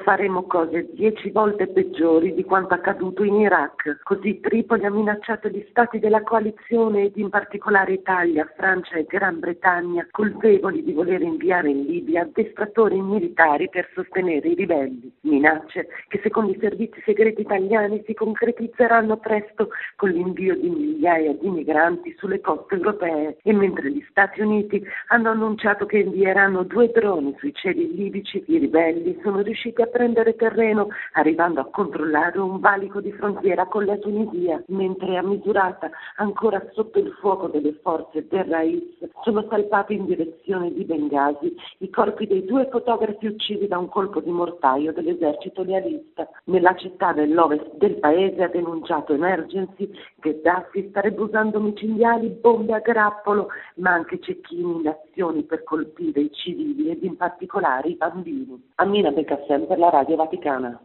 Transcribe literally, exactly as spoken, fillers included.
faremo cose dieci volte peggiori di quanto accaduto in Iraq. Così Tripoli ha minacciato gli stati della coalizione ed in particolare Italia, Francia e Gran Bretagna, colpevoli di voler inviare in Libia addestratori militari per sostenere i ribelli. Minacce che secondo i servizi segreti italiani si concretizzeranno presto con l'invio di migliaia di migranti sulle coste europee, e mentre gli Stati Uniti hanno annunciato che invieranno due droni sui cieli libici, i ribelli sono riusciti a prendere terreno arrivando a controllare un valico di frontiera con la Tunisia, mentre a Misurata, ancora sotto il fuoco delle forze del Rais, sono salpati in direzione di Bengasi i corpi dei due fotografi uccisi da un colpo di mortaio dell'esercito lealista. Nella città dell'ovest del paese ha denunciato Emergency che Gheddafi starebbe usando micidiali, bombe a grappolo, ma anche cecchini in azioni per colpire i civili ed in particolare i bambini. Amina Becassem per la Radio Vaticana.